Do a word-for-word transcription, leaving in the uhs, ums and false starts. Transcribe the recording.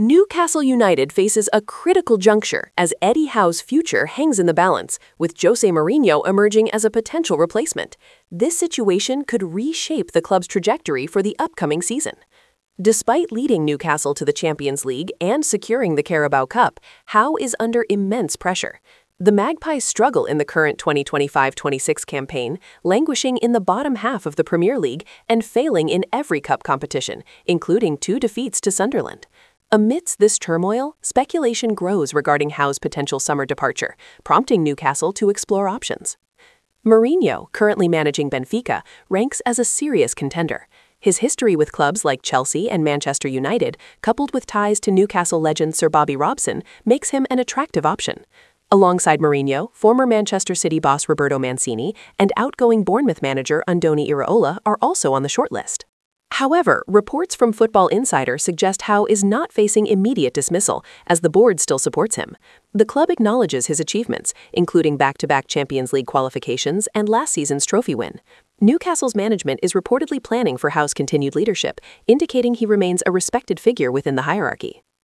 Newcastle United faces a critical juncture as Eddie Howe's future hangs in the balance, with Jose Mourinho emerging as a potential replacement. This situation could reshape the club's trajectory for the upcoming season. Despite leading Newcastle to the Champions League and securing the Carabao Cup, Howe is under immense pressure. The Magpies struggle in the current twenty twenty-five twenty-six campaign, languishing in the bottom half of the Premier League and failing in every cup competition, including two defeats to Sunderland. Amidst this turmoil, speculation grows regarding Howe's potential summer departure, prompting Newcastle to explore options. Mourinho, currently managing Benfica, ranks as a serious contender. His history with clubs like Chelsea and Manchester United, coupled with ties to Newcastle legend Sir Bobby Robson, makes him an attractive option. Alongside Mourinho, former Manchester City boss Roberto Mancini and outgoing Bournemouth manager Andoni Iraola are also on the shortlist. However, reports from Football Insider suggest Howe is not facing immediate dismissal, as the board still supports him. The club acknowledges his achievements, including back-to-back Champions League qualifications and last season's trophy win. Newcastle's management is reportedly planning for Howe's continued leadership, indicating he remains a respected figure within the hierarchy.